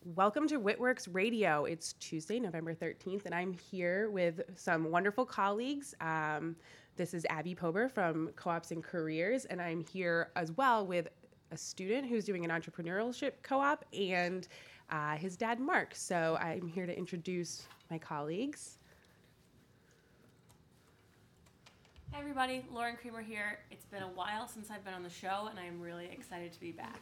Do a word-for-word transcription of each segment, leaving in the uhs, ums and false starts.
Welcome to WITWorks Radio. It's Tuesday, November thirteenth, and I'm here with some wonderful colleagues. Um, this is Abby Pober from Co-ops and Careers, and I'm here as well with a student who's doing an entrepreneurship co-op and uh, his dad, Mark. So I'm here to introduce my colleagues. Hi everybody, Lauren Creamer here. It's been a while since I've been on the show, and I'm really excited to be back.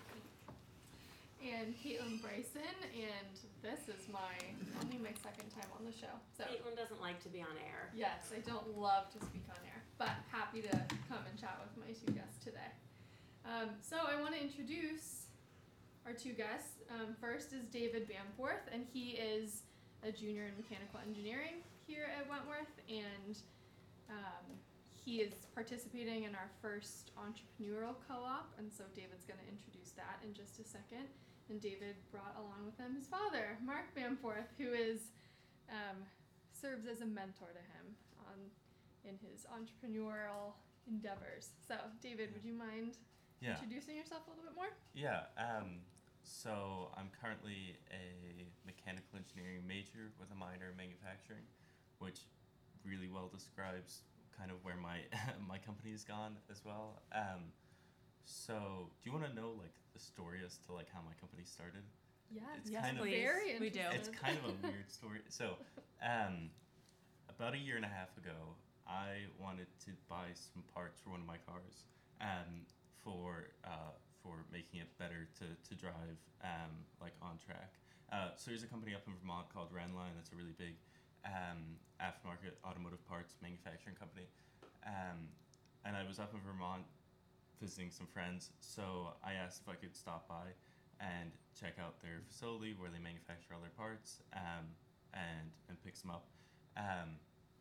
And Caitlin Bryson, and this is my only my second time on the show. So Caitlin doesn't like to be on air. yes, I don't love to speak on air, but happy to come and chat with my two guests today. Um, so I want to introduce our two guests. Um, first is David Bamforth, and he is a junior in mechanical engineering here at Wentworth, and um, he is participating in our first entrepreneurial co-op, and so David's going to introduce that in just a second. And David brought along with him his father, Mark Bamforth, who is um, serves as a mentor to him on in his entrepreneurial endeavors. So, David, would you mind yeah. introducing yourself a little bit more? Yeah. Um, so I'm currently a mechanical engineering major with a minor in manufacturing, which really well describes kind of where my my company has gone as well. Um, so do you want to know like the story as to like how my company started? Yes, It's yes, kind of- please. Very we do. interesting. It's kind of a weird story. So um, about a year and a half ago, I wanted to buy some parts for one of my cars um, for uh, for making it better to, to drive um, like on track. Uh, so there's a company up in Vermont called Renline that's a really big um, aftermarket automotive parts manufacturing company. Um, and I was up in Vermont visiting some friends, so I asked if I could stop by and check out their facility where they manufacture all their parts um, and, and pick some up. Um,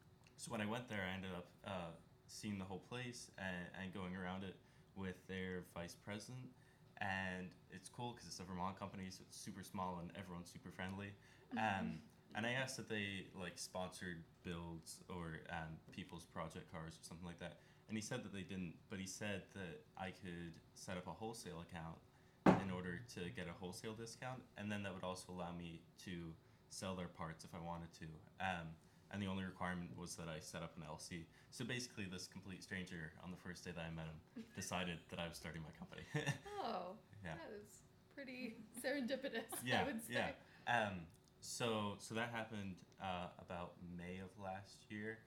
so when I went there, I ended up uh, seeing the whole place and, and going around it with their vice president. And it's cool because it's a Vermont company, so it's super small and everyone's super friendly. Um, and I asked if they like sponsored builds or um, people's project cars or something like that. And he said that they didn't, but he said that I could set up a wholesale account in order to get a wholesale discount, and then that would also allow me to sell their parts if I wanted to. Um, and the only requirement was that I set up an L C. So basically, this complete stranger on the first day that I met him decided that I was starting my company. Oh, Yeah. that is pretty serendipitous, yeah, I would say. yeah. Um, so so that happened uh, about May of last year,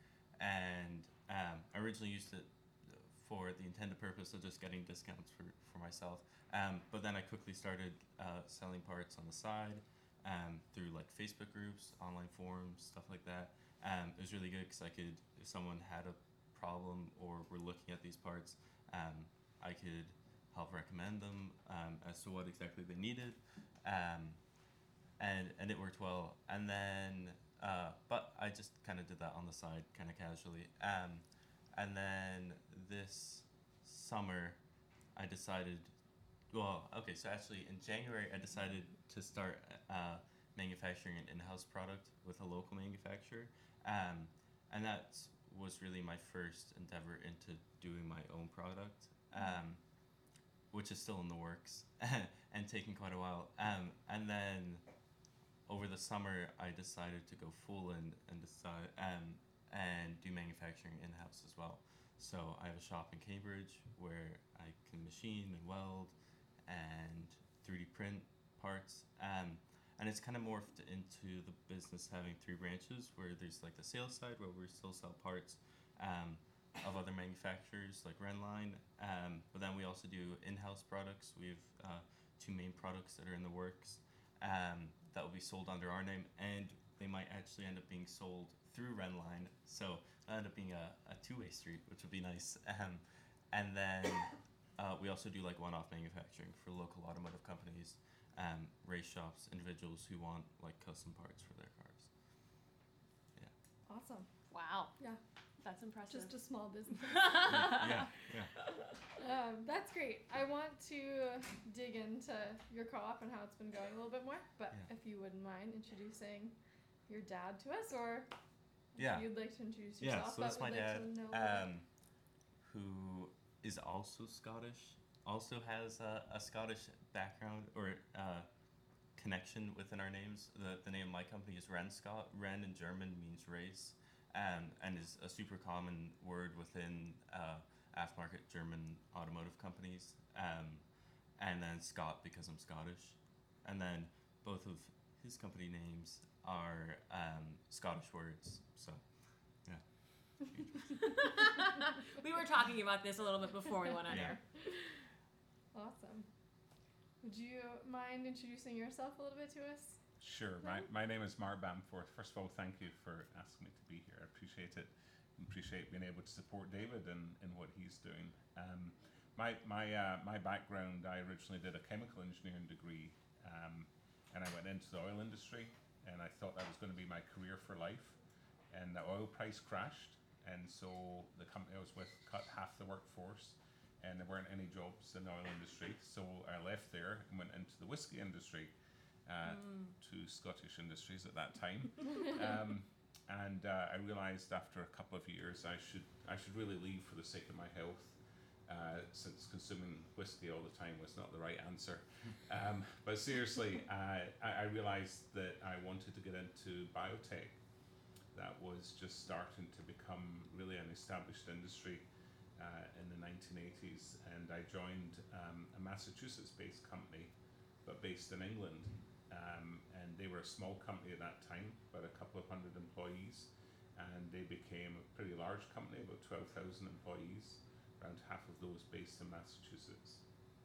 and um, I originally used it for the intended purpose of just getting discounts for, for myself. Um, but then I quickly started uh, selling parts on the side um, through like Facebook groups, online forums, stuff like that. Um, it was really good because I could, if someone had a problem or were looking at these parts, um, I could help recommend them um, as to what exactly they needed. Um, and and it worked well. And then, uh, but I just kind of did that on the side, kind of casually. Um, and then this summer, I decided, well, okay, so actually in January, I decided to start uh, manufacturing an in-house product with a local manufacturer. Um, and that was really my first endeavor into doing my own product, um, which is still in the works and taking quite a while. Um, and then over the summer, I decided to go full in and decide um, and do manufacturing in-house as well. So I have a shop in Cambridge where I can machine and weld and three D print parts. Um, and it's kind of morphed into the business having three branches where there's like the sales side where we still sell parts um, of other manufacturers like Renline. Um, but then we also do in-house products. We have uh, two main products that are in the works um, that will be sold under our name, and they might actually end up being sold through Renline. So it'll end up being a, a two-way street, which would be nice. Um, and then uh, we also do like one-off manufacturing for local automotive companies, um, race shops, individuals who want like custom parts for their cars. Yeah. Awesome. Wow, Yeah, that's impressive. just a small business. yeah. Yeah. Um, that's great. I want to dig into your co-op and how it's been going a little bit more, but Yeah. if you wouldn't mind introducing your dad to us, or Yeah. if you'd like to introduce Yeah, yourself. so that's but my we'd like dad, to know a little- um, who is also Scottish, also has a, a Scottish background, or uh, connection within our names. The, the name of my company is Renscott. Ren in German means race, um, and is a super common word within uh, aftermarket German automotive companies. Um, and then Scott because I'm Scottish. And then both of his company names are um, Scottish words. So, yeah. We were talking about this a little bit before we went on Yeah. air. Awesome. Would you mind introducing yourself a little bit to us? Sure. My, my name is Mark Bamforth. First of all, thank you for asking me to be here. I appreciate it. I appreciate being able to support David in, in what he's doing. Um, my my uh, my background, I originally did a chemical engineering degree, um, and I went into the oil industry, and I thought that was going to be my career for life. And the oil price crashed, and so the company I was with cut half the workforce, and there weren't any jobs in the oil industry. So I left there and went into the whiskey industry. Uh, Mm. to Scottish Industries at that time, um, and uh, I realised after a couple of years I should I should really leave for the sake of my health, uh, since consuming whiskey all the time was not the right answer. Um, but seriously, uh, I, I realised that I wanted to get into biotech. That was just starting to become really an established industry uh, in the nineteen eighties, and I joined um, a Massachusetts-based company, but based in England. Um, and they were a small company at that time, about a couple of hundred employees, and they became a pretty large company, about twelve thousand employees, around half of those based in Massachusetts.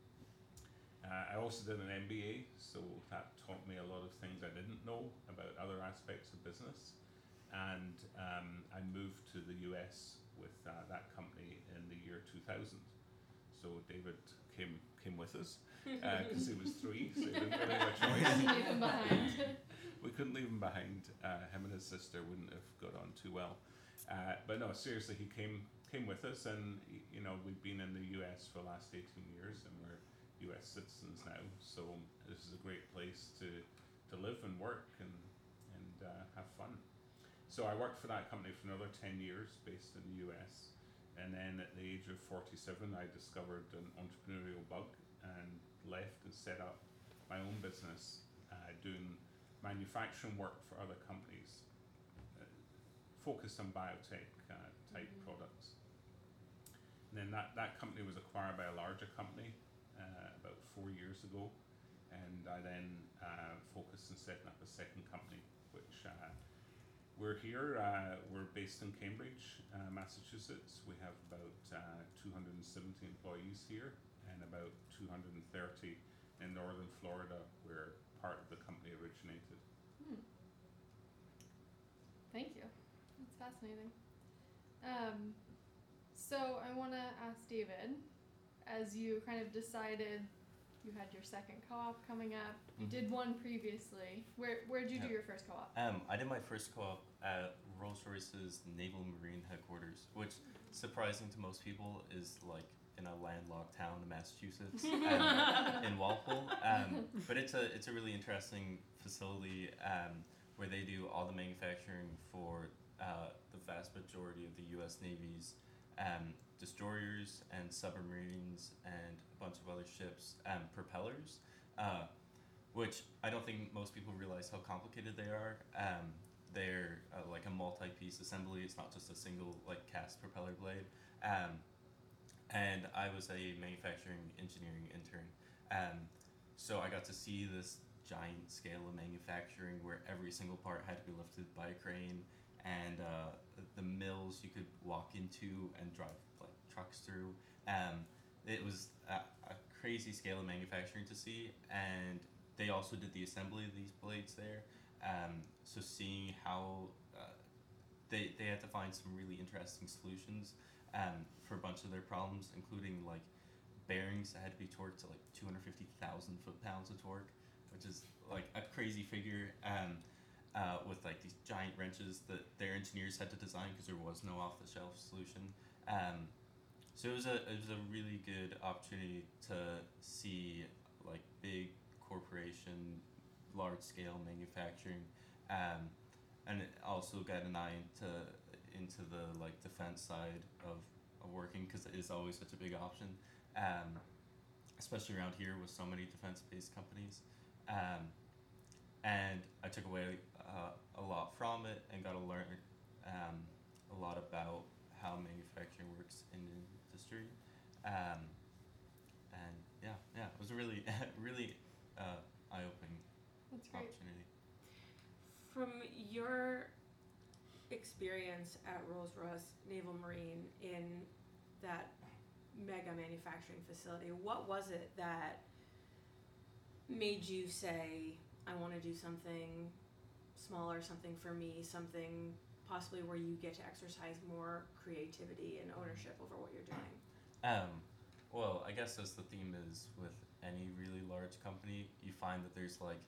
Uh, I also did an M B A, so that taught me a lot of things I didn't know about other aspects of business, and um, I moved to the U S with uh, that company in the year two thousand. So David came came with us, because he was three, so he didn't really have a choice. Leave him behind. We couldn't leave him behind. Uh, him and his sister wouldn't have got on too well. Uh, but no, seriously, he came came with us, and y- you know we've been in the U S for the last eighteen years, and we're U S citizens now. So this is a great place to to live and work and and uh, have fun. So I worked for that company for another ten years, based in the U S. And then at the age of forty-seven, I discovered an entrepreneurial bug and left and set up my own business, uh, doing manufacturing work for other companies, uh, focused on biotech uh, type Mhm. products. And then that, that company was acquired by a larger company uh, about four years ago, and I then uh, focused on setting up a second company, which uh, we're here. Uh, we're based in Cambridge, uh, Massachusetts. We have about uh, two hundred seventy employees here, and about two hundred thirty in northern Florida, where part of the company originated. Hmm. Thank you. That's fascinating. Um, so I want to ask David, as you kind of decided you had your second co-op coming up, you Mhm. did one previously. Where where did you do Yeah. your first co-op? Um, I did my first co-op at Rolls-Royce's Naval Marine headquarters, which, surprising to most people, is like in a landlocked town in Massachusetts, um, in Walpole. Um, but it's a it's a really interesting facility um, where they do all the manufacturing for uh, the vast majority of the U S Navy's um, destroyers and submarines and a bunch of other ships, um, propellers. Uh, which I don't think most people realize how complicated they are. Um, they're uh, like a multi-piece assembly. It's not just a single like cast propeller blade. Um, and I was a manufacturing engineering intern. Um, so I got to see this giant scale of manufacturing where every single part had to be lifted by a crane, and uh, the mills you could walk into and drive like trucks through. Um, it was a, a crazy scale of manufacturing to see, and they also did the assembly of these blades there. Um, so seeing how uh, they, they had to find some really interesting solutions um, for a bunch of their problems, including like bearings that had to be torqued to like two hundred fifty thousand foot-pounds of torque, which is like a crazy figure, um, uh, with like these giant wrenches that their engineers had to design because there was no off-the-shelf solution. Um, so it was a it was a really good opportunity to see like big corporation, large scale manufacturing, um, and it also got an eye into into the like defense side of, of working, because it is always such a big option, um, especially around here with so many defense based companies. Um, and I took away uh, a lot from it and got to learn um, a lot about how manufacturing works in the industry. Um, and yeah, yeah, it was a really, really uh, eye-opening That's great. opportunity. From your experience at Rolls-Royce Naval Marine in that mega manufacturing facility, what was it that made you say, I want to do something smaller, something for me, something possibly where you get to exercise more creativity and ownership over what you're doing? Um, well, I guess as the theme is with any really large company, you find that there's like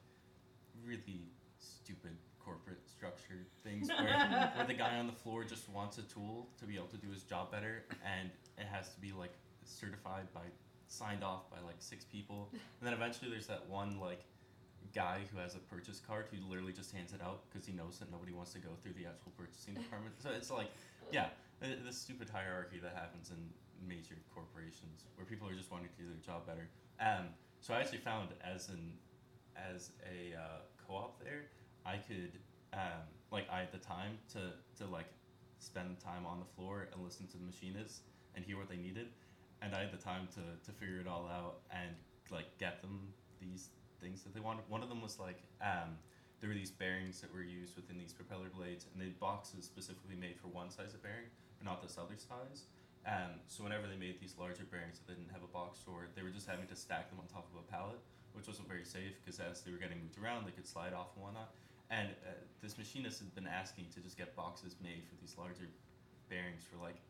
really stupid corporate structure things where, where the guy on the floor just wants a tool to be able to do his job better, and it has to be like certified by, signed off by like six people, and then eventually there's that one like guy who has a purchase card who literally just hands it out because he knows that nobody wants to go through the actual purchasing department. So it's like, yeah, the, the stupid hierarchy that happens in major corporations where people are just wanting to do their job better. Um, so I actually found as an as a uh, co-op there, I could um, like I had the time to to like spend time on the floor and listen to the machinists and hear what they needed, and I had the time to to figure it all out and like get them these things that they wanted. One of them was like um, there were these bearings that were used within these propeller blades, and they had boxes specifically made for one size of bearing, but not this other size. Um, so whenever they made these larger bearings that they didn't have a box for, they were just having to stack them on top of a pallet, which wasn't very safe because as they were getting moved around, they could slide off and whatnot. And uh, this machinist had been asking to just get boxes made for these larger bearings for like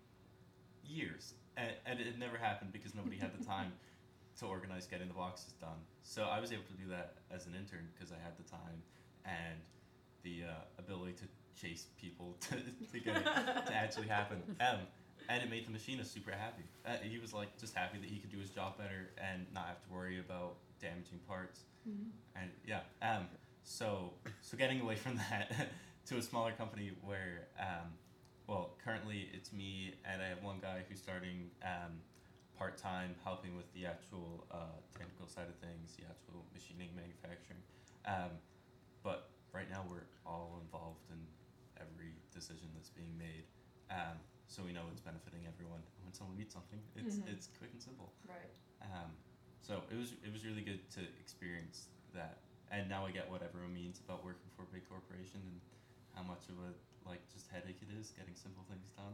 years, and, and it had never happened because nobody had the time to organize getting the boxes done. So I was able to do that as an intern because I had the time and the uh, ability to chase people to, to get it to actually happen. Um, and it made the machinist super happy. Uh, he was like just happy that he could do his job better and not have to worry about damaging parts. Mm-hmm. And yeah, um, so so getting away from that to a smaller company where, um, well, currently it's me and I have one guy who's starting um, part-time helping with the actual uh, technical side of things, the actual machining, manufacturing. Um, but right now we're all involved in every decision that's being made. Um, so we know it's benefiting everyone. When someone needs something, it's Mhm. it's quick and simple. Right. Um, so it was it was really good to experience that, and now I get what everyone means about working for a big corporation and how much of a like just headache it is getting simple things done.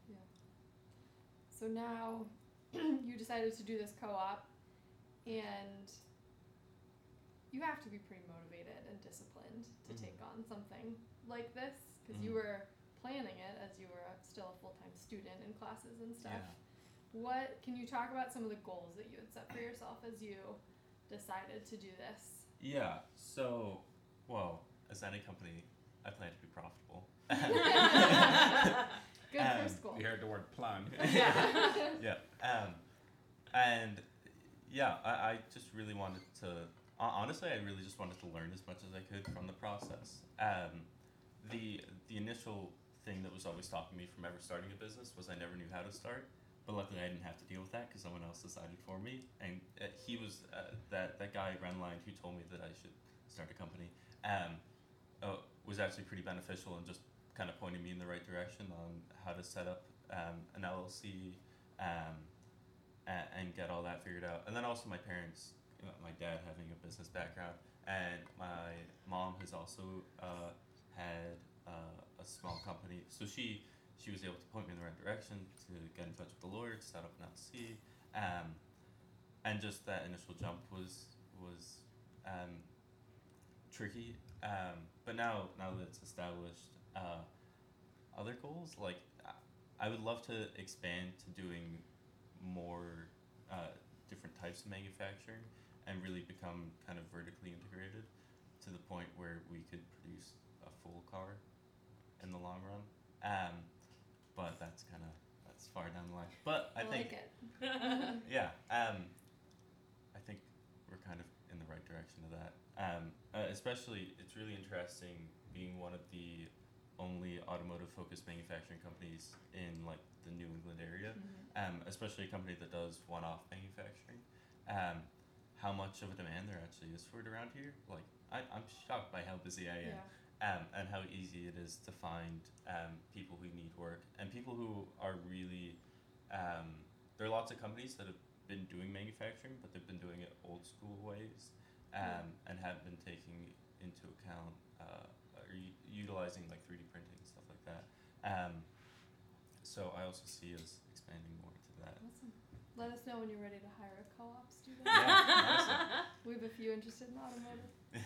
So now you decided to do this co-op, and you have to be pretty motivated and disciplined to Mhm. take on something like this because you Mhm. were planning it as you were still a full-time student in classes and stuff. Yeah. What can you talk about some of the goals that you had set for yourself as you decided to do this? Yeah. So, well, as any company, I plan to be profitable. Good Um, first goal. We heard the word plan. Yeah. Yeah. Um, and yeah, I, I just really wanted to. hon- Honestly, I really just wanted to learn as much as I could from the process. Um, the the initial thing that was always stopping me from ever starting a business was I never knew how to start. But luckily, I didn't have to deal with that because someone else decided for me, and uh, he was uh, that that guy Renline who told me that I should start a company. Um, uh, was actually pretty beneficial and just kind of pointed me in the right direction on how to set up um, an L L C um, and, and get all that figured out. And then also my parents, you know, my dad having a business background, and my mom has also uh, had uh, a small company, so she she was able to point me in the right direction to get in touch with the lawyer to set up an L L C, um, and just that initial jump was was um, tricky. Um, but now now that it's established, uh, other goals like I- I would love to expand to doing more uh, different types of manufacturing and really become kind of vertically integrated to the point where we could produce a full car in the long run. Um, but that's kind of that's far down the line. But I, I think like it. yeah, um, I think we're kind of in the right direction of that. Um, uh, especially, it's really interesting being one of the only automotive-focused manufacturing companies in like the New England area, Mhm. um, especially a company that does one-off manufacturing. Um, how much of a demand there actually is for it around here? Like, I, I'm shocked by how busy I am. Yeah. Um, and how easy it is to find um, people who need work and people who are really. Um, there are lots of companies that have been doing manufacturing, but they've been doing it old school ways, um, and haven't been taking into account uh, or u- utilizing like three D printing and stuff like that. Um, so I also see us expanding more to that. Awesome. Let us know when you're ready to hire a co-op student. Yeah, We have a few interested in automotive.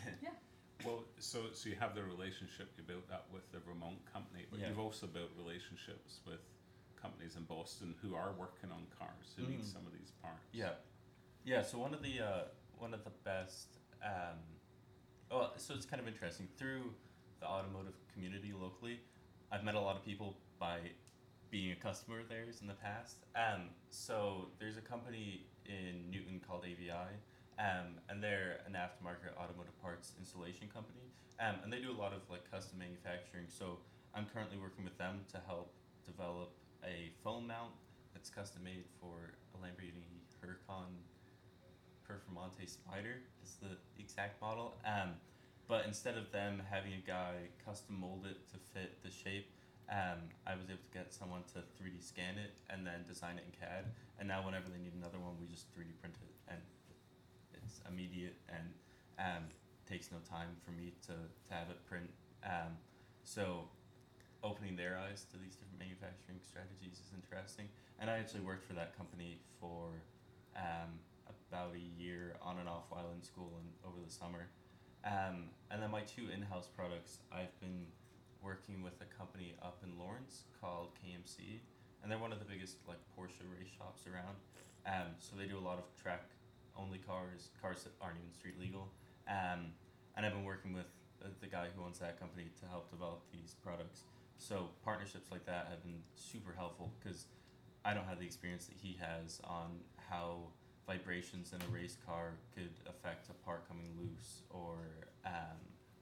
Well, so so you have the relationship you built up with the Vermont company, but Yeah. you've also built relationships with companies in Boston who are working on cars who need Mm. some of these parts. Yeah, yeah. So one of the uh, one of the best. Um, well, so it's kind of interesting through the automotive community locally. I've met a lot of people by being a customer of theirs in the past. Um, so there's a company in Newton called A V I, um, and they're an aftermarket automotive parts installation company, um, and they do a lot of like custom manufacturing. So I'm currently working with them to help develop a phone mount that's custom made for a Lamborghini Huracan Performante Spider is the exact model. Um, but instead of them having a guy custom mold it to fit the shape, um, I was able to get someone to three D scan it and then design it in C A D. And now whenever they need another one, we just three D print it, and it's immediate and um, takes no time for me to, to have it print. Um, so opening their eyes to these different manufacturing strategies is interesting. And I actually worked for that company for um, about a year on and off while in school and over the summer. Um, and then my two in-house products, I've been working with a company up in Lawrence called K M C, and they're one of the biggest like Porsche race shops around. Um, so they do a lot of track-only cars, cars that aren't even street legal. Um, and I've been working with uh, the guy who owns that company to help develop these products. So partnerships like that have been super helpful because I don't have the experience that he has on how vibrations in a race car could affect a part coming loose, or um,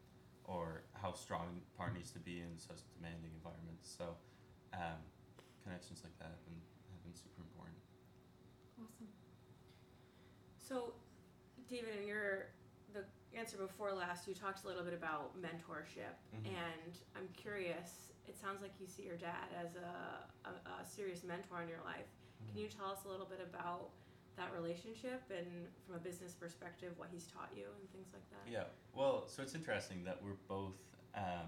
or how strong a part needs to be in such demanding environments. So um, connections like that have been, have been super important. Awesome. So, David, in your the answer before last, you talked a little bit about mentorship, Mhm. and I'm curious. It sounds like you see your dad as a, a, a serious mentor in your life. Can you tell us a little bit about that relationship and, from a business perspective, what he's taught you and things like that? Yeah, well, so it's interesting that we're both um,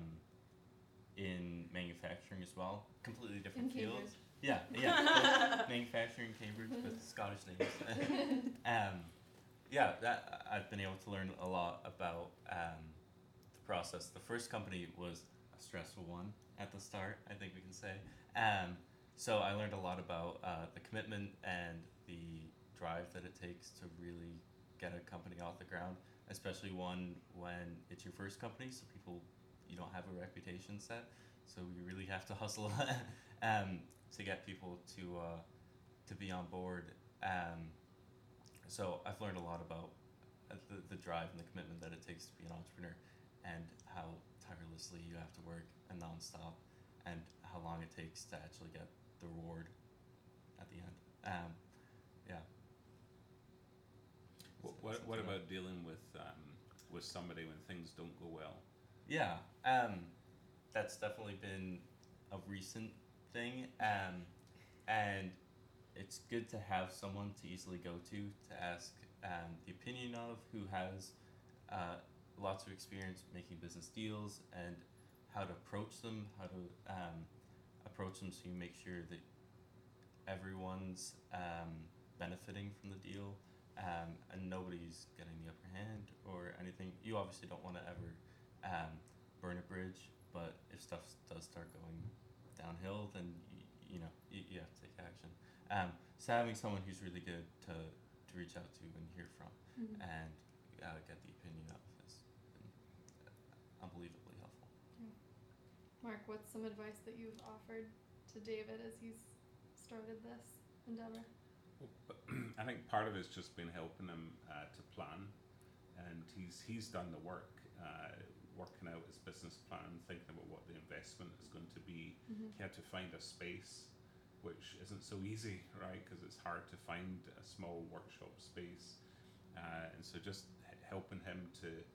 in manufacturing as well, completely different In fields. Cambridge. Yeah, yeah, both manufacturing, Cambridge, with Scottish names. um, yeah, that I've been able to learn a lot about um, the process. The first company was a stressful one at the start, I think we can say. Um, so I learned a lot about uh, the commitment and the drive that it takes to really get a company off the ground, especially one when it's your first company, so people, you don't have a reputation set, so you really have to hustle um, to get people to uh, to be on board. Um, so I've learned a lot about uh, the, the drive and the commitment that it takes to be an entrepreneur, and how tirelessly you have to work and nonstop, and how long it takes to actually get the reward at the end. Um, yeah. What, what, what about dealing with um, with somebody when things don't go well? Yeah, um, that's definitely been a recent thing, um, and it's good to have someone to easily go to to ask um, the opinion of, who has uh, lots of experience making business deals and how to approach them, how to um, approach them so you make sure that everyone's um, benefiting from the deal, um, and nobody's getting the upper hand or anything. You obviously don't want to ever um, burn a bridge, but if stuff does start going downhill, then you, you know you, you have to take action. Um, so having someone who's really good to, to reach out to and hear from, Mhm. and uh, get the opinion of has been unbelievably helpful. Mark, what's some advice that you've offered to David as he's started this endeavor? But I think part of it's just been helping him uh, to plan, and he's he's done the work, uh, working out his business plan, thinking about what the investment is going to be. Mm-hmm. He had to find a space, which isn't so easy, right? Because it's hard to find a small workshop space, uh, and so just h- helping him to to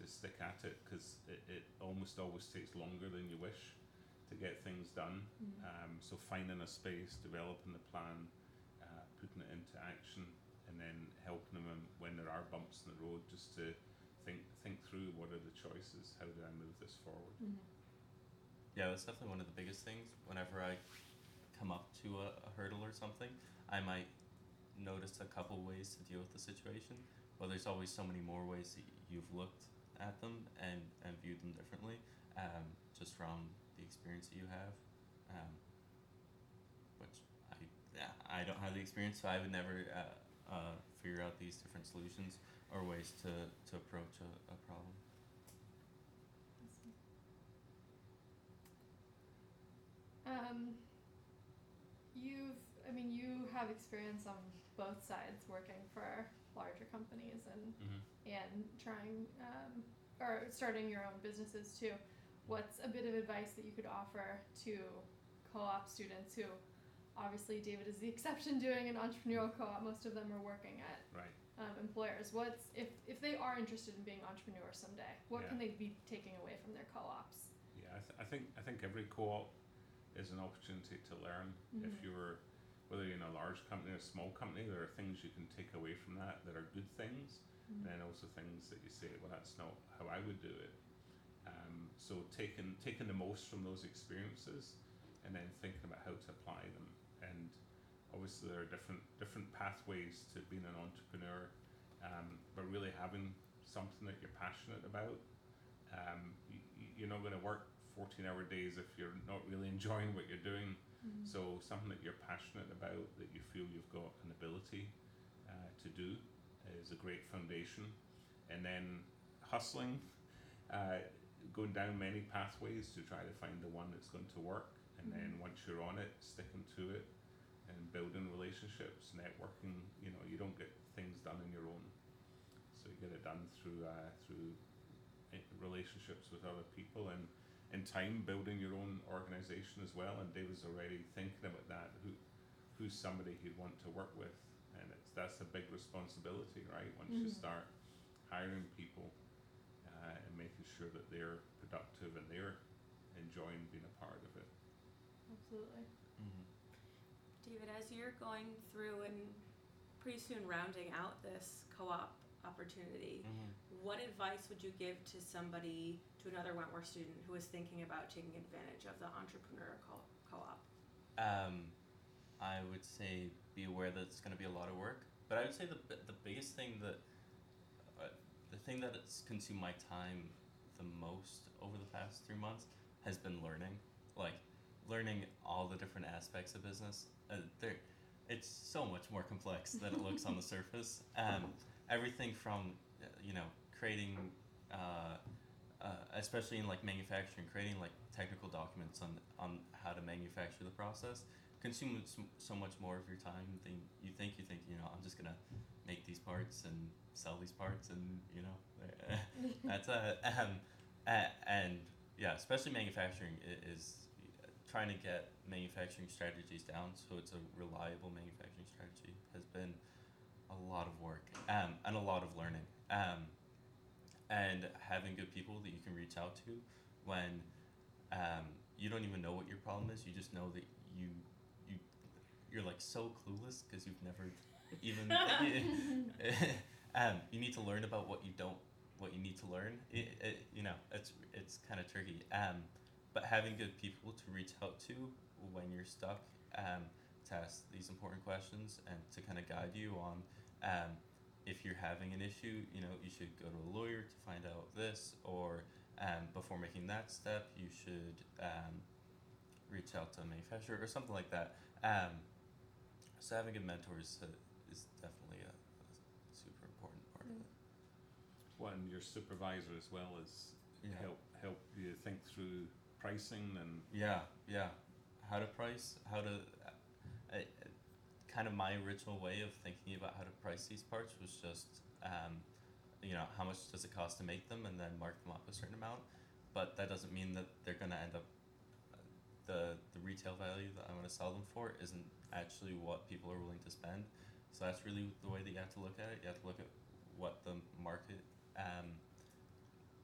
to stick at it, because it, it almost always takes longer than you wish to get things done. Mm. Um, so finding a space, developing the plan, uh, putting it into action, and then helping them when there are bumps in the road, just to think think through what are the choices, how do I move this forward. Mm-hmm. Yeah, that's definitely one of the biggest things. Whenever I come up to a, a hurdle or something, I might notice a couple ways to deal with the situation, but there's always so many more ways that you've looked at them and, and viewed them differently, um, just from the experience that you have, um, which I yeah, I don't have the experience, so I would never uh, uh, figure out these different solutions or ways to, to approach a, a problem. Um, you've, I mean, you have experience on both sides working for larger companies and Mm-hmm. and trying um, or starting your own businesses too. What's a bit of advice that you could offer to co-op students who, obviously David is the exception doing an entrepreneurial co-op, most of them are working at Right. um, employers. What's, if, if they are interested in being entrepreneurs someday, what Yeah. can they be taking away from their co-ops? Yeah, I, th- I think I think every co-op is an opportunity to learn. If Mhm. you're, whether you're in a large company or a small company, there are things you can take away from that that are good things, Mhm. and then also things that you say, well, that's not how I would do it. Um, so taking taking the most from those experiences, and then thinking about how to apply them. And obviously there are different different pathways to being an entrepreneur, um, but really having something that you're passionate about. Um, you, you're not going to work fourteen hour days if you're not really enjoying what you're doing. Mhm. So something that you're passionate about, that you feel you've got an ability uh, to do, is a great foundation. And then hustling, uh, going down many pathways to try to find the one that's going to work. And then Mhm. once you're on it, sticking to it and building relationships, networking. You know, you don't get things done on your own, so you get it done through uh, through i- relationships with other people, and in time building your own organization as well. And David's already thinking about that. Who who's somebody he'd want to work with, and it's that's a big responsibility, right? Once you Mhm. start hiring people uh, and making sure that they're productive and they're enjoying being a part of it. Absolutely. Mm-hmm. David, as you're going through and pretty soon rounding out this co-op opportunity, Mm-hmm. what advice would you give to somebody, to another Wentworth student who is thinking about taking advantage of the entrepreneur co- co-op? Um, I would say be aware that it's going to be a lot of work, but I would say the bi- the biggest thing that uh, the thing that has consumed my time the most over the past three months has been learning, like learning all the different aspects of business. Uh, there, it's so much more complex than it looks on the surface. Um, everything from uh, you know creating. Uh, uh, especially in like manufacturing, creating like technical documents on on how to manufacture the process consumes so, so much more of your time than you think. You think, you know, I'm just gonna make these parts and sell these parts, and you know, that's a um, uh, and yeah, especially manufacturing i- is trying to get manufacturing strategies down so it's a reliable manufacturing strategy has been a lot of work, um, and a lot of learning. Um, and having good people that you can reach out to when um, you don't even know what your problem is. You just know that you you you're like so clueless because you've never even um, you need to learn about what you don't what you need to learn. It, it, you know, it's it's kind of tricky. Um, but having good people to reach out to when you're stuck, um, to ask these important questions and to kind of guide you on. Um, if you're having an issue, you know, you should go to a lawyer to find out this, or um, before making that step, you should um, reach out to a manufacturer or something like that. Um, so having good mentors uh, is definitely a, a super important part of it. Well, and your supervisor as well as Yeah. help help you think through pricing and Yeah, yeah. How to price, how to. Uh, uh, kind of my original way of thinking about how to price these parts was just, um, you know, how much does it cost to make them, and then mark them up a certain amount. But that doesn't mean that they're going to end up. Uh, the the retail value that I'm going to sell them for isn't actually what people are willing to spend. So that's really the way that you have to look at it. You have to look at what the market um,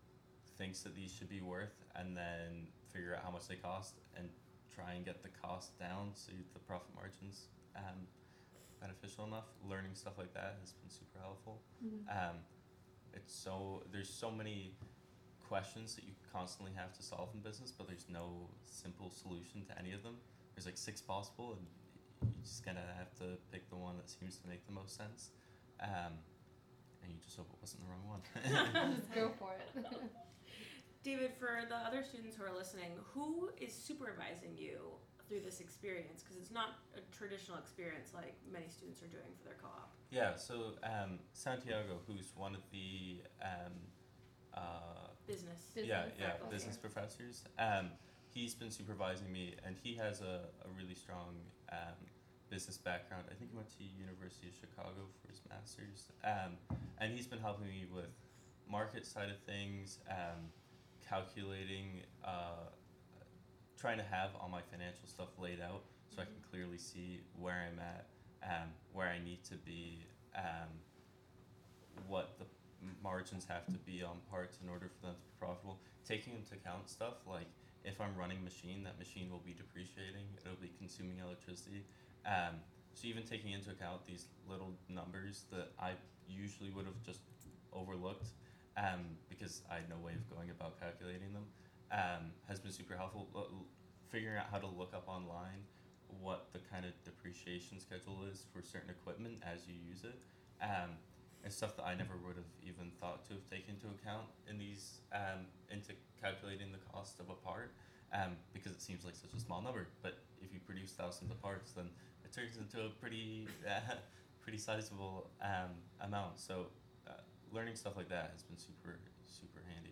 thinks that these should be worth, and then figure out how much they cost and try and get the cost down so the profit margins um, beneficial enough. Learning stuff like that has been super helpful. Mhm. Um, it's so there's so many questions that you constantly have to solve in business, but there's no simple solution to any of them. There's like six possible, and you just kind of have to pick the one that seems to make the most sense. Um, and you just hope it wasn't the wrong one. Just go for it. David, for the other students who are listening, who is supervising you through this experience? Because it's not a traditional experience like many students are doing for their co-op. Yeah, so um, Santiago, who's one of the um, uh, Business. Business yeah yeah faculty. business professors, um, he's been supervising me, and he has a, a really strong um, business background. I think he went to University of Chicago for his master's, um, and he's been helping me with market side of things, um, calculating, uh, trying to have all my financial stuff laid out so I can clearly see where I'm at, um, where I need to be, um, what the margins have to be on parts in order for them to be profitable. Taking into account stuff like if I'm running a machine, that machine will be depreciating, it'll be consuming electricity. Um, so even taking into account these little numbers that I usually would have just overlooked, um, because I had no way of going about calculating them, um, has been super helpful. L- l- figuring out how to look up online what the kind of depreciation schedule is for certain equipment as you use it. Um, and stuff that I never would have even thought to have taken into account in these, um, into calculating the cost of a part, um, because it seems like such a small number. But if you produce thousands of parts, then it turns into a pretty, uh, pretty sizable um, amount. So uh, learning stuff like that has been super, super handy.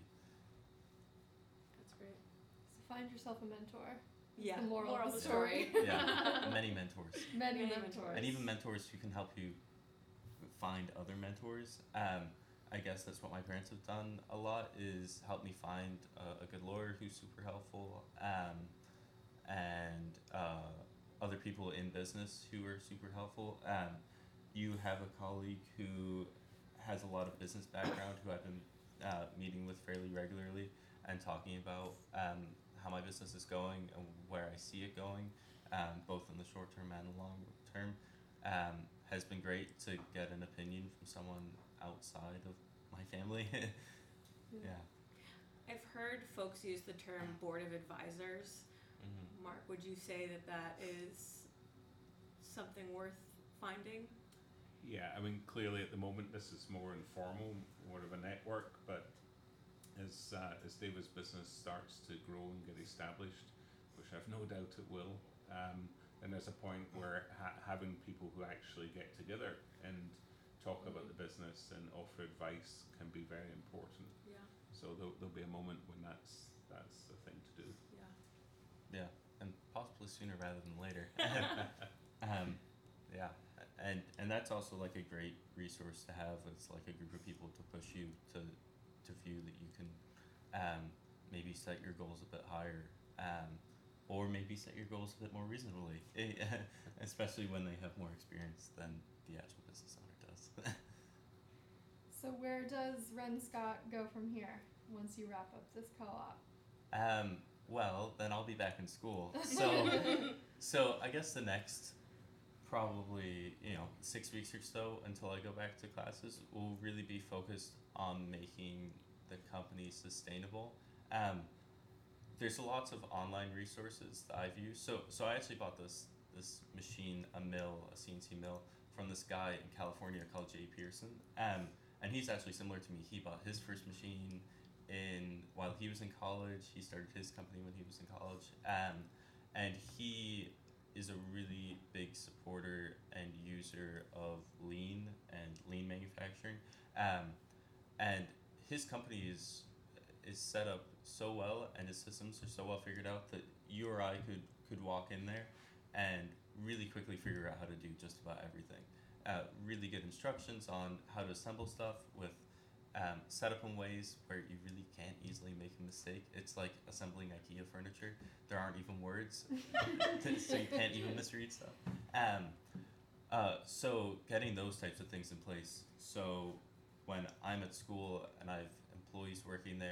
That's great. So find yourself a mentor. Yeah. The moral, Moral of of the the story. Yeah, many mentors. Many, Many mentors. mentors. And even mentors who can help you find other mentors. Um, I guess that's what my parents have done a lot, is help me find a, a good lawyer who's super helpful, um, and uh, other people in business who are super helpful. Um, you have a colleague who has a lot of business background who I've been uh, meeting with fairly regularly and talking about um, how my business is going and where I see it going, um, both in the short term and the long term. Um, has been great to get an opinion from someone outside of my family. Yeah. I've heard folks use the term board of advisors. Mm-hmm. Mark, would you say that that is something worth finding? Yeah, I mean, clearly at the moment this is more informal, more of a network, but as uh, as David's business starts to grow and get established, which I've no doubt it will, um, then there's a point where ha- having people who actually get together and talk about the business and offer advice can be very important. Yeah. So there'll, there'll be a moment when that's that's the thing to do. Yeah. Yeah, and possibly sooner rather than later. um, yeah, and and that's also like a great resource to have. It's like a group of people to push you to to view that you can um, maybe set your goals a bit higher. Um, Or maybe set your goals a bit more reasonably, especially when they have more experience than the actual business owner does. So where does Ren Scott go from here once you wrap up this co-op? um, well, then I'll be back in school. So, so I guess the next probably you know six weeks or so until I go back to classes will really be focused on making the company sustainable. Um, There's lots of online resources that I've used. So so I actually bought this this machine, a mill, a C N C mill, from this guy in California called Jay Pearson. Um, and he's actually similar to me. He bought his first machine in while he was in college. He started his company when he was in college. Um, and he is a really big supporter and user of lean and lean manufacturing. Um, and his company is is set up so well, and his systems are so well figured out that you or I could could walk in there and really quickly figure out how to do just about everything. Uh, really good instructions on how to assemble stuff with um, set up in ways where you really can't easily make a mistake. It's like assembling IKEA furniture. There aren't even words, so you can't even misread stuff. Um, uh, so getting those types of things in place. So when I'm at school and I've employees working there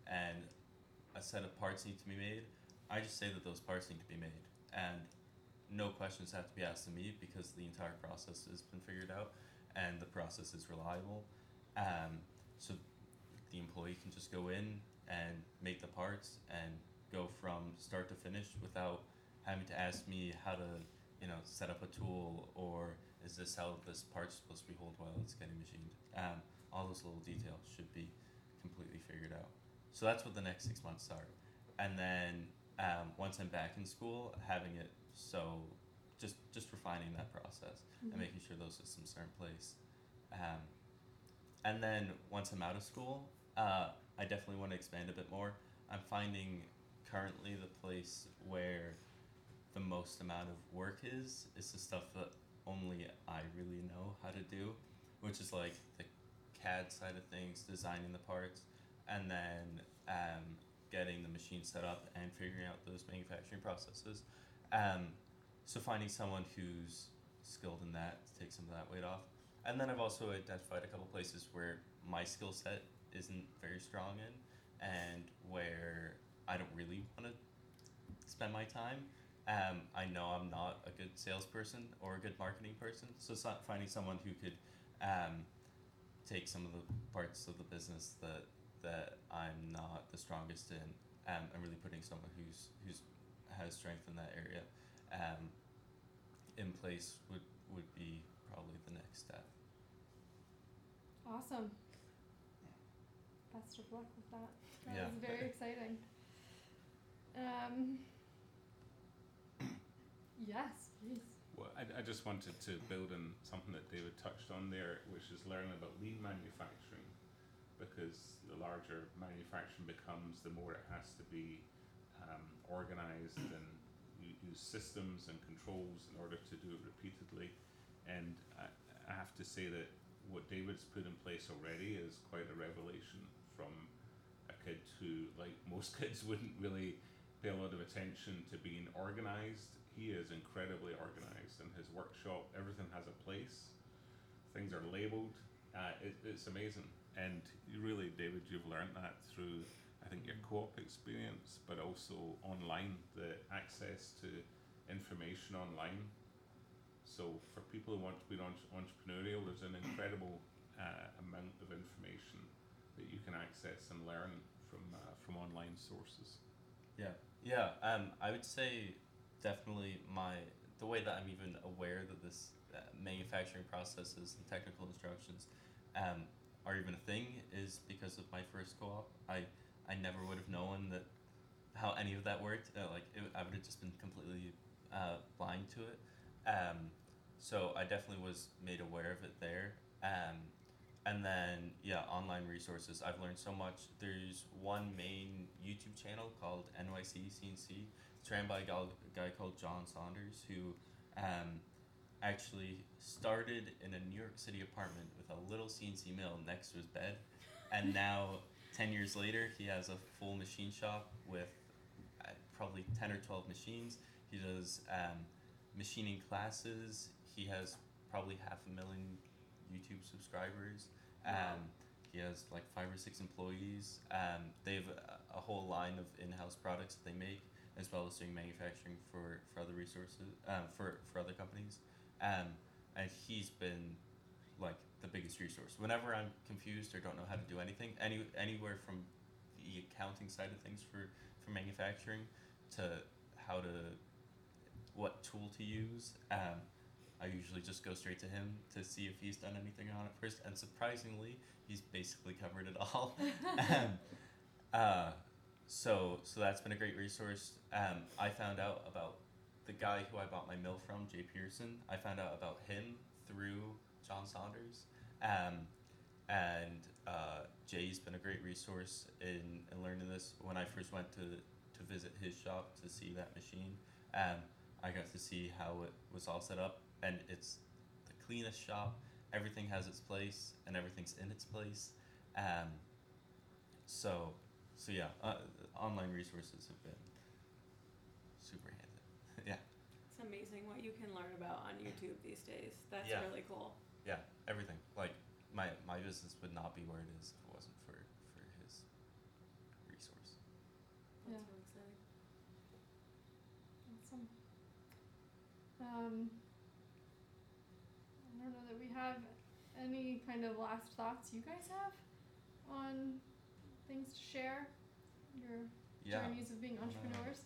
and a set of parts need to be made, I just say that those parts need to be made, and no questions have to be asked of me because the entire process has been figured out, and the process is reliable. Um, so the employee can just go in and make the parts and go from start to finish without having to ask me how to, you know, set up a tool, or is this how this part's supposed to be held while it's getting machined. Um, all those little details should be completely figured out. So that's what the next six months are. And then um, once I'm back in school, having it so just just refining that process Mhm. and making sure those systems are in place. Um, and then once I'm out of school, uh, I definitely want to expand a bit more. I'm finding currently the place where the most amount of work is is the stuff that only I really know how to do, which is like the C A D side of things, designing the parts, and then um, getting the machine set up and figuring out those manufacturing processes. Um, so finding someone who's skilled in that to take some of that weight off. And then I've also identified a couple places where my skill set isn't very strong in, and where I don't really want to spend my time. Um, I know I'm not a good salesperson or a good marketing person, so it's not finding someone who could um, take some of the parts of the business that that I'm not the strongest in, um, and really putting someone who's who's has strength in that area um, in place would would be probably the next step. Awesome. Best of luck with that. That Yeah. was very exciting. Um, yes, please. Well, I, I just wanted to build on something that David touched on there, which is learning about lean manufacturing, because the larger manufacturing becomes, the more it has to be um, organized and u- use systems and controls in order to do it repeatedly. And I, I have to say that what David's put in place already is quite a revelation from a kid who, like most kids, wouldn't really pay a lot of attention to being organized. He is incredibly organized in his workshop. Everything has a place. Things are labeled. Uh, it, it's amazing. And you really, David, you've learned that through, I think, your co-op experience, but also online, the access to information online. So for people who want to be entre- entrepreneurial, there's an incredible uh, amount of information that you can access and learn from uh, from online sources. Yeah, yeah. Um, I would say definitely my the way that I'm even aware that this uh, manufacturing processes and technical instructions um, are even a thing is because of my first co-op. I I never would have known that how any of that worked. Uh, like it, I would have just been completely uh, blind to it. Um, so I definitely was made aware of it there. Um, and then yeah, online resources. I've learned so much. There's one main YouTube channel called N Y C C N C. It's ran by a gal- guy called John Saunders, who um, actually started in a New York City apartment with a little C N C mill next to his bed, and now ten years later he has a full machine shop with uh, probably ten or twelve machines. He does um, machining classes. He has probably half a million YouTube subscribers. Um, he has like five or six employees. Um, they have a, a whole line of in-house products that they make, as well as doing manufacturing for, for other resources, um, for, for other companies. Um, and he's been like the biggest resource. Whenever I'm confused or don't know how to do anything, any anywhere from the accounting side of things for, for manufacturing to how to, what tool to use, um, I usually just go straight to him to see if he's done anything on it first. And surprisingly, he's basically covered it all. um, uh, so so that's been a great resource. Um, I found out about the guy who I bought my mill from, Jay Pearson. I found out about him through John Saunders. Um, and uh, Jay's been a great resource in, in learning this. When I first went to, to visit his shop to see that machine, um, I got to see how it was all set up. And it's the cleanest shop. Everything has its place, and everything's in its place. Um, so, so yeah, uh, online resources have been super handy. Yeah, It's amazing what you can learn about on YouTube these days. That's Yeah. really cool. yeah, everything. Like my my business would not be where it is if it wasn't for for his Yeah. really exciting. Awesome. Um, I don't know that we have any kind of last thoughts you guys have on things to share, your Yeah. journeys of being entrepreneurs.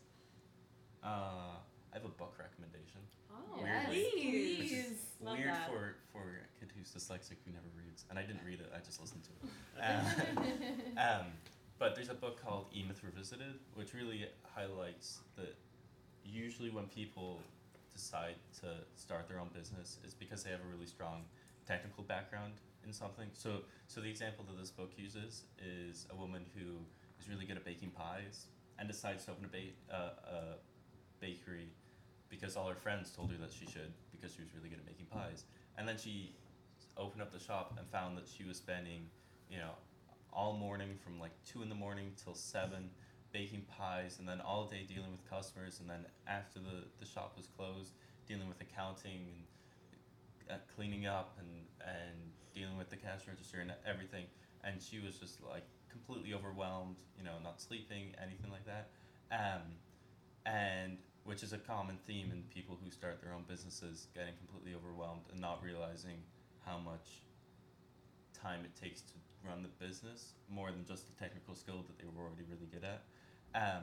Uh, I have a book recommendation. Oh, Yes, please. Which is please. Love weird that. for for a kid who's dyslexic who never reads, and I didn't read it. I just listened to it. Um, um, but there's a book called E-Myth Revisited, which really highlights that usually when people decide to start their own business is because they have a really strong technical background in something. So, so the example that this book uses is a woman who is really good at baking pies and decides to open a, ba- uh, a bakery because all her friends told her that she should because she was really good at making pies. And then she opened up the shop and found that she was spending, you know, all morning from like two in the morning till seven baking pies, and then all day dealing with customers, and then after the, the shop was closed, dealing with accounting and uh, cleaning up and, and dealing with the cash register and everything. And she was just like completely overwhelmed, you know, not sleeping, anything like that. Um, and which is a common theme in people who start their own businesses, getting completely overwhelmed and not realizing how much time it takes to run the business, more than just the technical skill that they were already really good at. Um,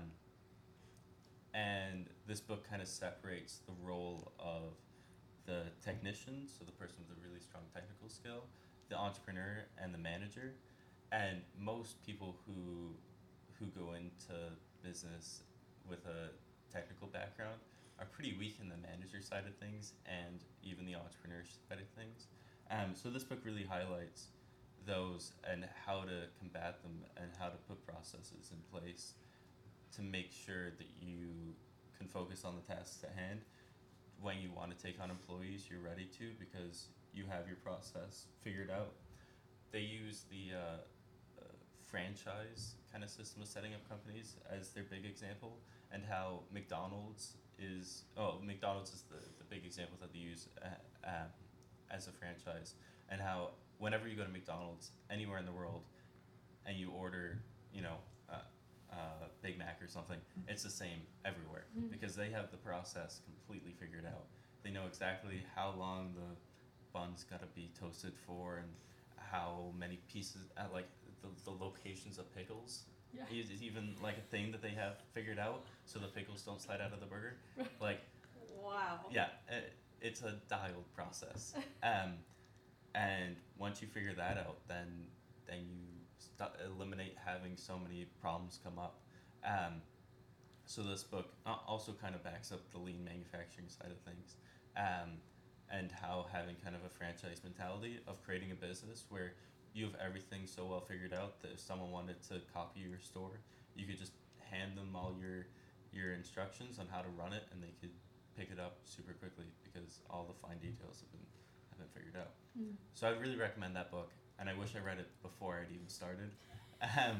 and this book kind of separates the role of the technician, so the person with a really strong technical skill, the entrepreneur, and the manager. And most people who who go into business with a technical background are pretty weak in the manager side of things and even the entrepreneur side of things. Um, so this book really highlights those and how to combat them and how to put processes in place to make sure that you can focus on the tasks at hand. When you want to take on employees, you're ready to because you have your process figured out. They use the uh, uh, franchise kind of system of setting up companies as their big example, and how McDonald's is, oh, McDonald's is the, the big example that they use uh, um, as a franchise, and how whenever you go to McDonald's anywhere in the world and you order, you know, uh, uh, Big Mac or something, it's the same everywhere Mhm. because they have the process completely figured out. They know exactly how long the bun's got to be toasted for and how many pieces, uh, like the, the locations of pickles Yeah. is is even like a thing that they have figured out so the pickles don't slide out of the burger. Like, Wow. yeah, it, it's a dialed process. Um, and once you figure that out, then then you st- eliminate having so many problems come up. Um, so this book uh, also kind of backs up the lean manufacturing side of things, um, and how having kind of a franchise mentality of creating a business where you have everything so well figured out that if someone wanted to copy your store, you could just hand them all your your instructions on how to run it, and they could pick it up super quickly because all the fine details have been have been figured out. Mm. So I really recommend that book, and I wish I read it before I'd even started. Um,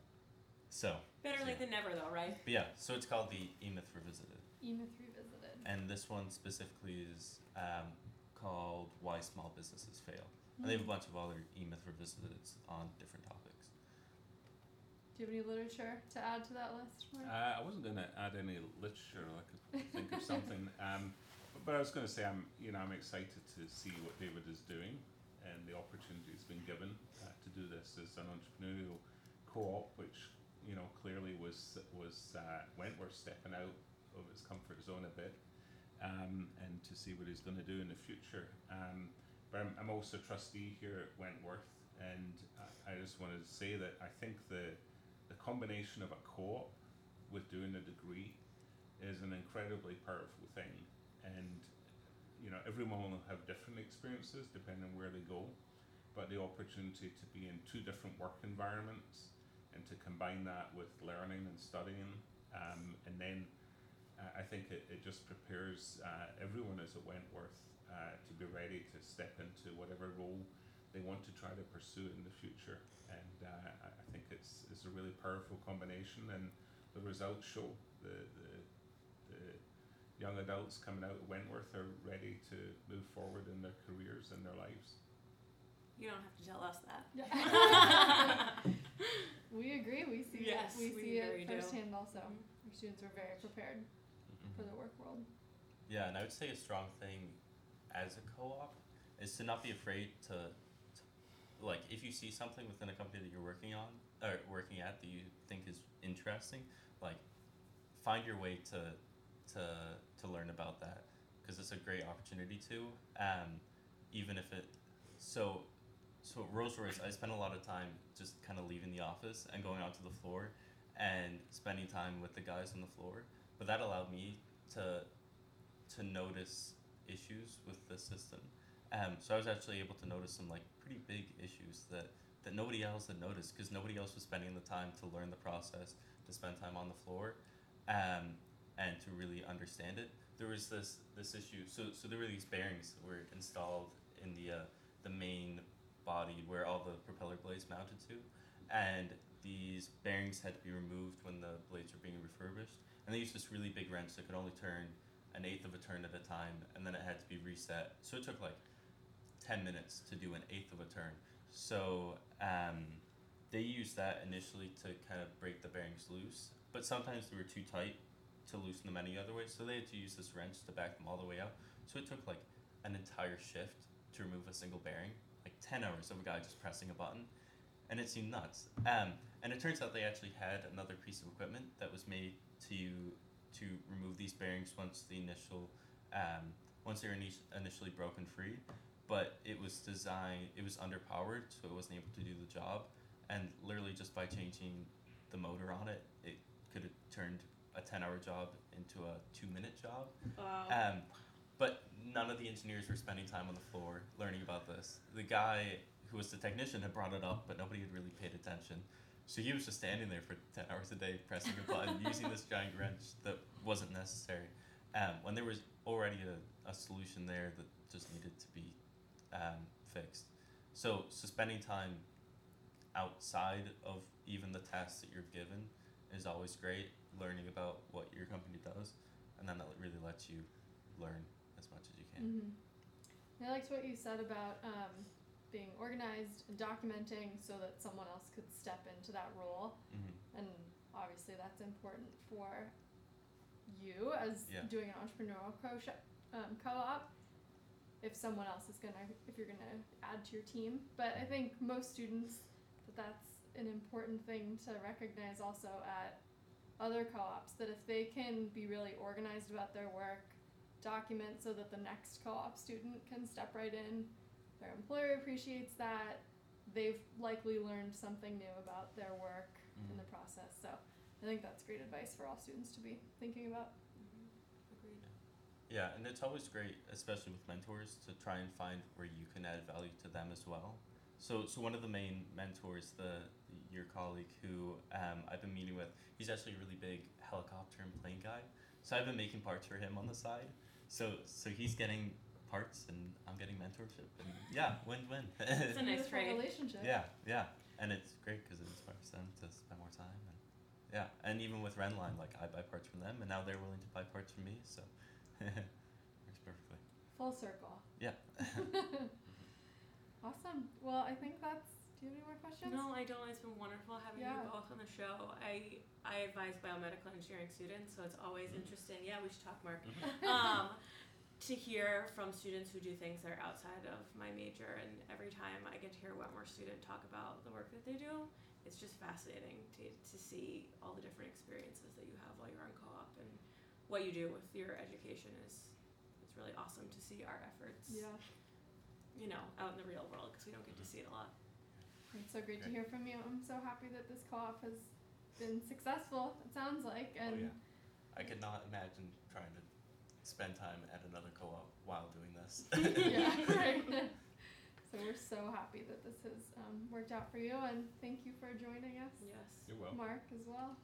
so, Better late than never, though, right? but yeah, so it's called the E-Myth Revisited, E-Myth Revisited. and this one specifically is um, called Why Small Businesses Fail. And they have a bunch of other E-Myth Revisited on different topics. Do you have any literature to add to that list, Mark? Uh, I wasn't going to add any literature. I could think of something, um, but I was going to say I'm, you know, I'm excited to see what David is doing and the opportunity he's been given uh, to do this as an entrepreneurial co-op, which you know clearly was was uh, Wentworth stepping out of its comfort zone a bit, um, and to see what he's going to do in the future. Um, but I'm, I'm also a trustee here at Wentworth, and I, I just wanted to say that I think the the combination of a co-op with doing a degree is an incredibly powerful thing, and you know everyone will have different experiences depending on where they go, but the opportunity to be in two different work environments and to combine that with learning and studying, um, and then uh, I think it, it just prepares uh, everyone as at Wentworth uh, to be ready to step into whatever role they want to try to pursue in the future. And uh, I think it's it's a really powerful combination, and the results show the, the the young adults coming out of Wentworth are ready to move forward in their careers and their lives. You don't have to tell us that. Yeah. We agree. We see Yes, it. We, we see it very do. firsthand. Also, Mhm. our students were very prepared Mhm. for the work world. Yeah, and I would say a strong thing as a co-op is to not be afraid to, to like if you see something within a company that you're working on or working at that you think is interesting, like find your way to to to learn about that because it's a great opportunity to um, even if it so so at Rolls Royce I spent a lot of time just kind of leaving the office and going out to the floor and spending time with the guys on the floor, but that allowed me to to notice issues with the system. Um, so I was actually able to notice some like pretty big issues that, that nobody else had noticed because nobody else was spending the time to learn the process, to spend time on the floor, um, and to really understand it. There was this this issue. So so there were these bearings that were installed in the uh, the main body where all the propeller blades mounted to, and these bearings had to be removed when the blades were being refurbished. And they used this really big wrench that could only turn an eighth of a turn at a time, and then it had to be reset. So it took like ten minutes to do an eighth of a turn. So um, they used that initially to kind of break the bearings loose, but sometimes they were too tight to loosen them any other way, so they had to use this wrench to back them all the way out. So it took like an entire shift to remove a single bearing, like ten hours of a guy just pressing a button, and it seemed nuts. Um, and it turns out they actually had another piece of equipment that was made to to remove these bearings once the initial um, once they were ini- initially broken free, but it was designed it was underpowered, so it wasn't able to do the job, and literally just by changing the motor on it it could have turned a ten hour job into a two minute job. Wow. Um, but none of the engineers were spending time on the floor learning about this. The guy who was the technician had brought it up, but nobody had really paid attention. So he was just standing there for ten hours a day, pressing a button, using this giant wrench that wasn't necessary. Um, when there was already a, a solution there that just needed to be um, fixed. So, so spending time outside of even the tasks that you're given is always great. Learning about what your company does, and then that really lets you learn as much as you can. Mm-hmm. I liked what you said about um, being organized and documenting so that someone else could step into that role. Mm-hmm. And obviously that's important for you as Yeah. doing an entrepreneurial co- um, co-op. If someone else is gonna, if you're gonna add to your team. But I think most students, that that's an important thing to recognize also at other co-ops, that if they can be really organized about their work, document so that the next co-op student can step right in, their employer appreciates that, they've likely learned something new about their work Mhm. in the process. So I think that's great advice for all students to be thinking about. Mhm. Agreed. Yeah, and it's always great, especially with mentors, to try and find where you can add value to them as well. So, so one of the main mentors, the your colleague who um, I've been meeting with, he's actually a really big helicopter and plane guy. So I've been making parts for him on the side. So, so he's getting parts and I'm getting mentorship, and yeah, win-win. It's a nice Beautiful trade. relationship. Yeah, yeah, and it's great because it inspires them to spend more time. And yeah, and even with Renline, like I buy parts from them, and now they're willing to buy parts from me. So works perfectly. Full circle. Yeah. Awesome. Well, I think that's. Do you have any more questions? No, I don't. It's been wonderful having Yeah. you both on the show. I I advise biomedical engineering students, so it's always Mhm. interesting. Yeah, we should talk, Mark. Mhm. Um, to hear from students who do things that are outside of my major, and every time I get to hear a Wetmore student talk about the work that they do, it's just fascinating to to see all the different experiences that you have while you're on co-op, and what you do with your education is it's really awesome to see our efforts. Yeah. You know, out in the real world, because we don't get to see it a lot. It's so great to Great. hear from you. I'm so happy that this co-op has been successful, it sounds like. And Oh yeah, I could not imagine trying to spend time at another co-op while doing this. yeah, right. So we're so happy that this has um, worked out for you, and thank you for joining us, Yes. You're welcome. Mark, as well.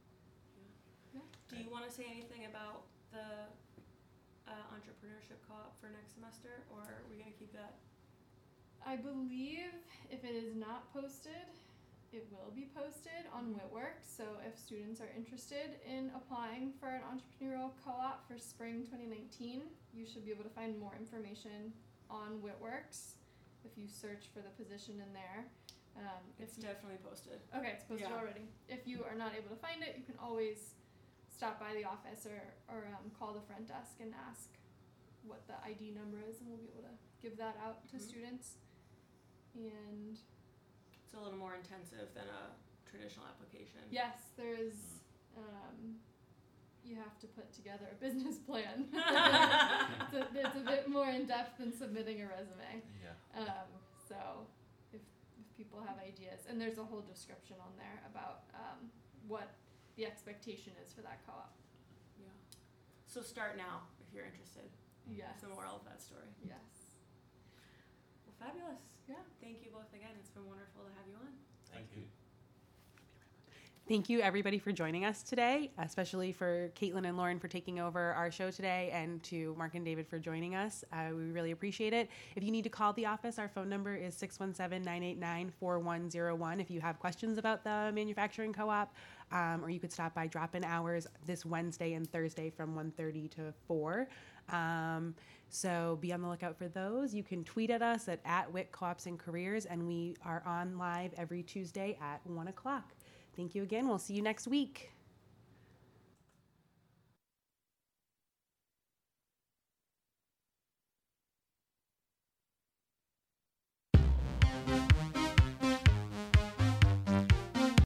Do you want to say anything about the uh, entrepreneurship co-op for next semester, or are we going to keep that? I believe if it is not posted, it will be posted on Whitworks. So if students are interested in applying for an entrepreneurial co-op for spring twenty nineteen, you should be able to find more information on Whitworks if you search for the position in there. Um, if It's you, definitely posted. okay, it's posted Yeah. already. If you are not able to find it, you can always stop by the office or, or um, call the front desk and ask what the I D number is, and we'll be able to give that out to Mhm. students. And It's a little more intensive than a traditional application. yes, there is. Um, you have to put together a business plan. it's, a, it's a bit more in depth than submitting a resume. Yeah. Um, so if, if people have ideas, and there's a whole description on there about um, what the expectation is for that co-op. Yeah. So start now if you're interested. Yes. That's the moral of that story. Yes. Well, fabulous. Yeah. Thank you both again. It's been wonderful to have you on. Thank you. Thank you, everybody, for joining us today, especially for Caitlin and Lauren for taking over our show today, and to Mark and David for joining us. Uh, we really appreciate it. If you need to call the office, our phone number is six one seven, nine eight nine, four one zero one if you have questions about the manufacturing co-op, um, or you could stop by drop-in hours this Wednesday and Thursday from one thirty to four. Um, so be on the lookout for those. You can tweet at us at, at W I C Co-ops and Careers, and we are on live every Tuesday at one o'clock. Thank you again. We'll see you next week.